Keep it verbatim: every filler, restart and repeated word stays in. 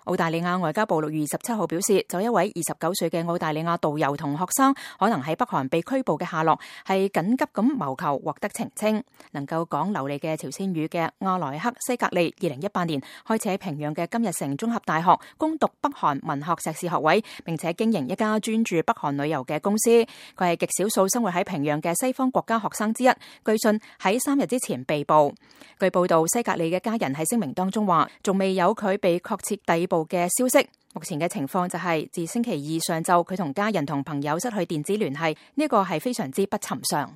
澳大利亞外交部六月二十七號表示，就一位二十九歲嘅澳大利亞導遊同學生可能喺北韓被拘捕嘅下落，係緊急咁謀求獲得澄清。能夠講流利嘅朝鮮語嘅阿萊克西格利，二零一八年開始喺平壤嘅金日成綜合大學攻讀北韓文學碩士學位，並且經營一家專注北韓旅遊嘅公司。佢係極少數生活喺平壤嘅西方國家學生之一，據信喺三日之前被捕。據報道，西格利嘅家人喺聲明當中話，仲未有佢被確切逮捕嘅消息。目前嘅情況就係自星期二上晝，佢同家人同朋友失去電子聯繫，呢個係非常之不尋常。